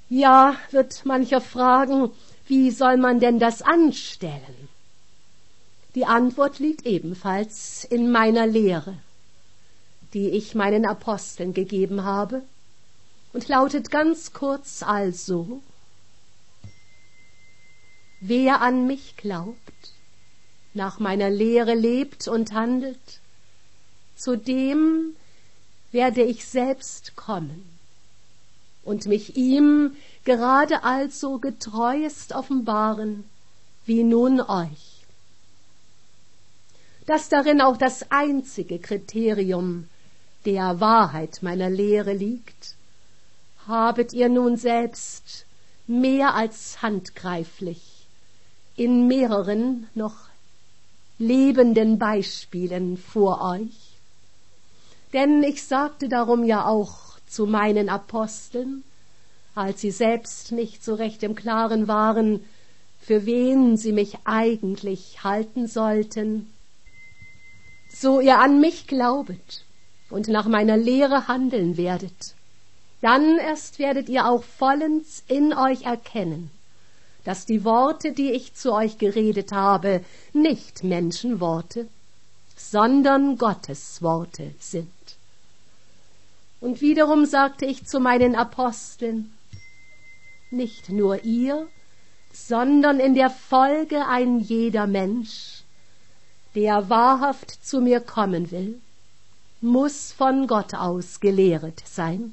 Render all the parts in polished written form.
Ja, wird mancher fragen, wie soll man denn das anstellen? Die Antwort liegt ebenfalls in meiner Lehre, die ich meinen Aposteln gegeben habe, und lautet ganz kurz also: Wer an mich glaubt, nach meiner Lehre lebt und handelt, zu dem werde ich selbst kommen und mich ihm gerade also getreuest offenbaren, wie nun euch. Dass darin auch das einzige Kriterium der Wahrheit meiner Lehre liegt, habet ihr nun selbst mehr als handgreiflich in mehreren noch lebenden Beispielen vor euch. Denn ich sagte darum ja auch zu meinen Aposteln, als sie selbst nicht so recht im Klaren waren, für wen sie mich eigentlich halten sollten: So ihr an mich glaubet und nach meiner Lehre handeln werdet, dann erst werdet ihr auch vollends in euch erkennen, dass die Worte, die ich zu euch geredet habe, nicht Menschenworte, sondern Gottes Worte sind. Und wiederum sagte ich zu meinen Aposteln: Nicht nur ihr, sondern in der Folge ein jeder Mensch, der wahrhaft zu mir kommen will, muss von Gott aus gelehret sein.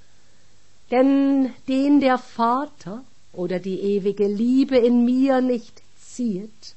Denn den der Vater oder die ewige Liebe in mir nicht ziehet,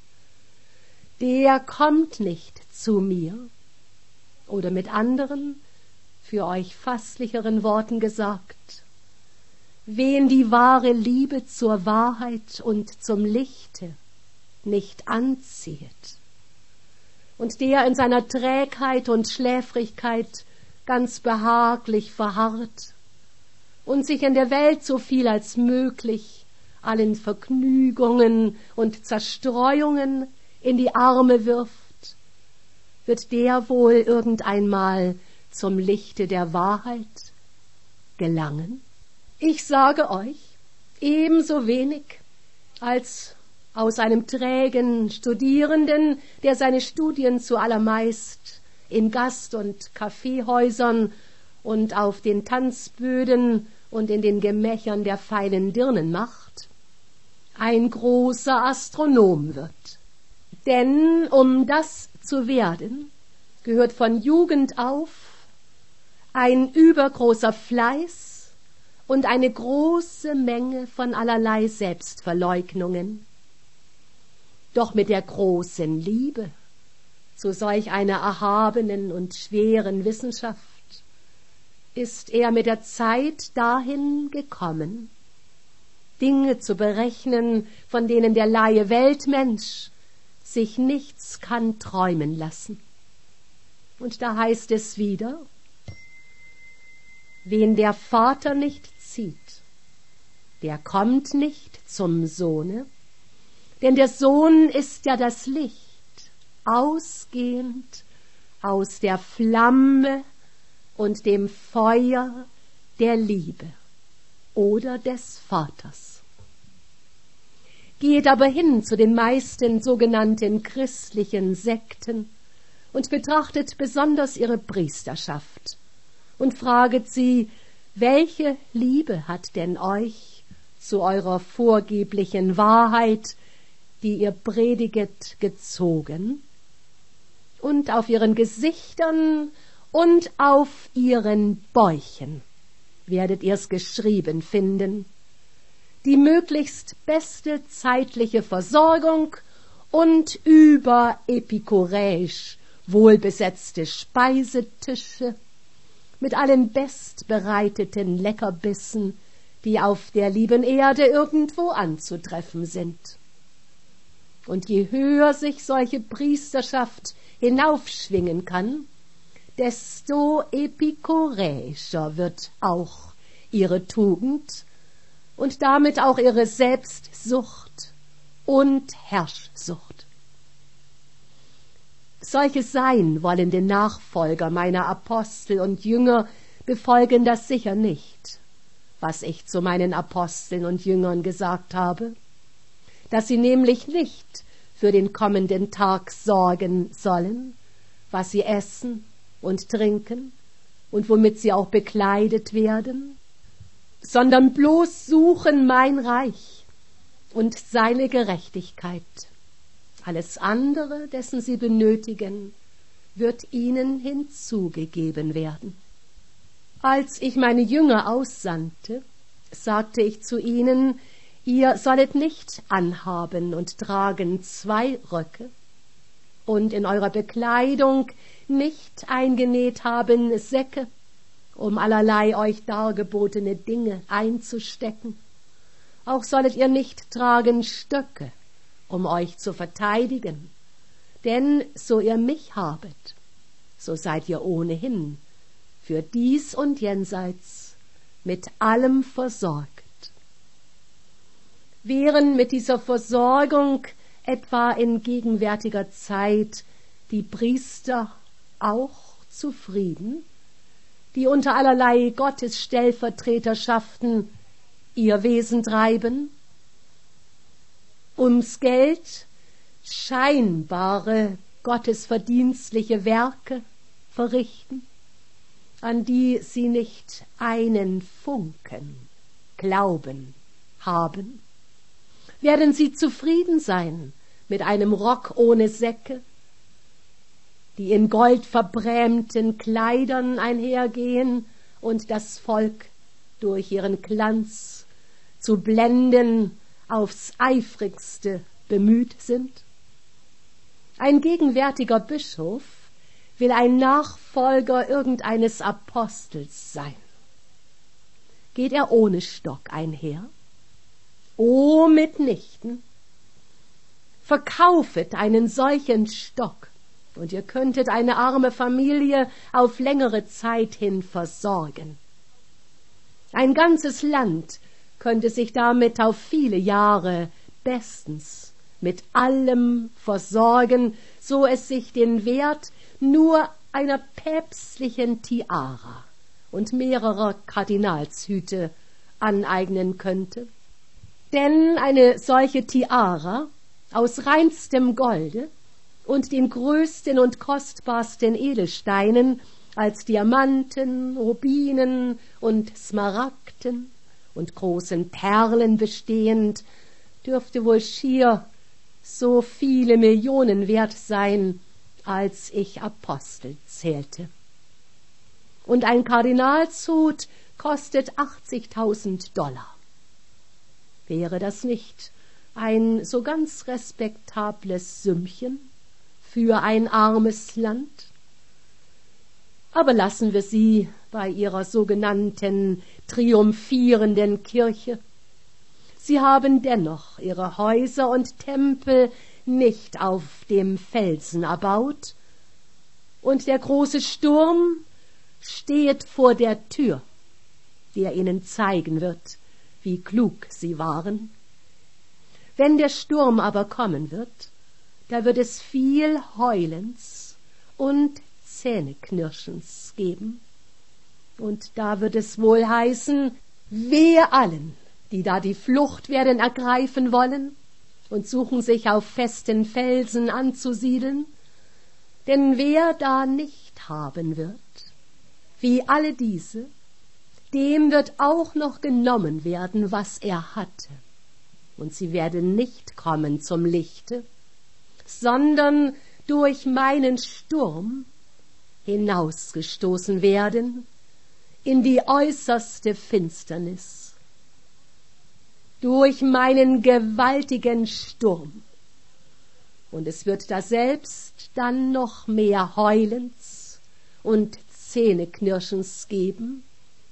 der kommt nicht zu mir. Oder mit anderen, für euch fasslicheren Worten gesagt: Wen die wahre Liebe zur Wahrheit und zum Lichte nicht anziehet, und der in seiner Trägheit und Schläfrigkeit ganz behaglich verharrt und sich in der Welt so viel als möglich allen Vergnügungen und Zerstreuungen in die Arme wirft, wird der wohl irgendeinmal zum Lichte der Wahrheit gelangen? Ich sage euch, ebenso wenig als aus einem trägen Studierenden, der seine Studien zuallermeist in Gast- und Kaffeehäusern und auf den Tanzböden und in den Gemächern der feinen Dirnen macht, ein großer Astronom wird. Denn um das zu werden, gehört von Jugend auf ein übergroßer Fleiß und eine große Menge von allerlei Selbstverleugnungen. Doch mit der großen Liebe zu solch einer erhabenen und schweren Wissenschaft ist er mit der Zeit dahin gekommen, Dinge zu berechnen, von denen der Laie Weltmensch sich nichts kann träumen lassen. Und da heißt es wieder: Wen der Vater nicht zieht, der kommt nicht zum Sohne, denn der Sohn ist ja das Licht, ausgehend aus der Flamme und dem Feuer der Liebe oder des Vaters. Geht aber hin zu den meisten sogenannten christlichen Sekten und betrachtet besonders ihre Priesterschaft und fraget sie: Welche Liebe hat denn euch zu eurer vorgeblichen Wahrheit, die ihr prediget, gezogen? Und auf ihren Gesichtern und auf ihren Bäuchen werdet ihr's geschrieben finden: Die möglichst beste zeitliche Versorgung und überepikuräisch wohlbesetzte Speisetische mit allen bestbereiteten Leckerbissen, die auf der lieben Erde irgendwo anzutreffen sind. Und je höher sich solche Priesterschaft hinaufschwingen kann, desto epikuräischer wird auch ihre Tugend und damit auch ihre Selbstsucht und Herrschsucht. Solche sein wollende Nachfolger meiner Apostel und Jünger befolgen das sicher nicht, was ich zu meinen Aposteln und Jüngern gesagt habe, dass sie nämlich nicht für den kommenden Tag sorgen sollen, was sie essen und trinken und womit sie auch bekleidet werden, sondern bloß suchen mein Reich und seine Gerechtigkeit. Alles andere, dessen sie benötigen, wird ihnen hinzugegeben werden. Als ich meine Jünger aussandte, sagte ich zu ihnen, ihr sollet nicht anhaben und tragen 2 Röcke und in eurer Bekleidung nicht eingenäht haben Säcke, um allerlei euch dargebotene Dinge einzustecken. Auch sollet ihr nicht tragen Stöcke, um euch zu verteidigen, denn so ihr mich habet, so seid ihr ohnehin für dies und jenseits mit allem versorgt. Wären mit dieser Versorgung etwa in gegenwärtiger Zeit die Priester auch zufrieden, die unter allerlei Gottesstellvertreterschaften ihr Wesen treiben, ums Geld scheinbare gottesverdienstliche Werke verrichten, an die sie nicht einen Funken Glauben haben? Werden sie zufrieden sein mit einem Rock ohne Säcke, die in goldverbrämten Kleidern einhergehen und das Volk durch ihren Glanz zu blenden aufs eifrigste bemüht sind? Ein gegenwärtiger Bischof will ein Nachfolger irgendeines Apostels sein. Geht er ohne Stock einher? O, mitnichten! Verkaufet einen solchen Stock, und ihr könntet eine arme Familie auf längere Zeit hin versorgen. Ein ganzes Land könnte sich damit auf viele Jahre bestens mit allem versorgen, so es sich den Wert nur einer päpstlichen Tiara und mehrerer Kardinalshüte aneignen könnte. Denn eine solche Tiara aus reinstem Golde und den größten und kostbarsten Edelsteinen als Diamanten, Rubinen und Smaragden und großen Perlen bestehend, dürfte wohl schier so viele Millionen wert sein, als ich Apostel zählte. Und ein Kardinalshut kostet $80.000. Wäre das nicht ein so ganz respektables Sümmchen für ein armes Land? Aber lassen wir sie bei ihrer sogenannten triumphierenden Kirche. Sie haben dennoch ihre Häuser und Tempel nicht auf dem Felsen erbaut, und der große Sturm steht vor der Tür, der ihnen zeigen wird, wie klug sie waren. Wenn der Sturm aber kommen wird, da wird es viel Heulens und Zähneknirschens geben. Und da wird es wohl heißen, wehe allen, die da die Flucht werden ergreifen wollen und suchen sich auf festen Felsen anzusiedeln. Denn wer da nicht haben wird, wie alle diese, dem wird auch noch genommen werden, was er hatte. Und sie werden nicht kommen zum Lichte, sondern durch meinen Sturm hinausgestoßen werden in die äußerste Finsternis. Durch meinen gewaltigen Sturm. Und es wird daselbst dann noch mehr Heulens und Zähneknirschens geben.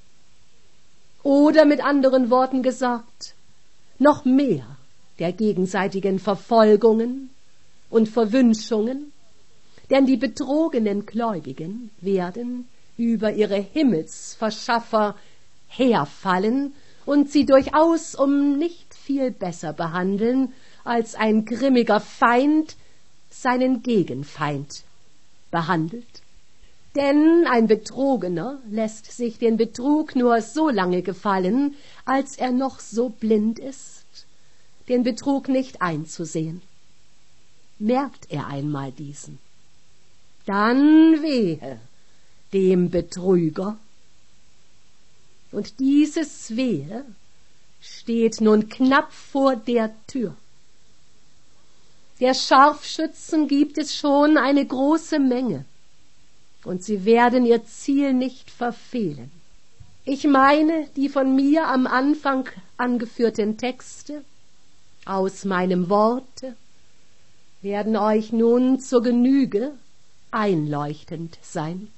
Oder mit anderen Worten gesagt, noch mehr der gegenseitigen Verfolgungen und Verwünschungen, denn die betrogenen Gläubigen werden über ihre Himmelsverschaffer herfallen und sie durchaus um nicht viel besser behandeln, als ein grimmiger Feind seinen Gegenfeind behandelt. Denn ein Betrogener lässt sich den Betrug nur so lange gefallen, als er noch so blind ist, den Betrug nicht einzusehen. Merkt er einmal diesen, dann wehe dem Betrüger. Und dieses Wehe steht nun knapp vor der Tür. Der Scharfschützen gibt es schon eine große Menge, und sie werden ihr Ziel nicht verfehlen. Ich meine die von mir am Anfang angeführten Texte aus meinem Worte werden euch nun zur Genüge einleuchtend sein.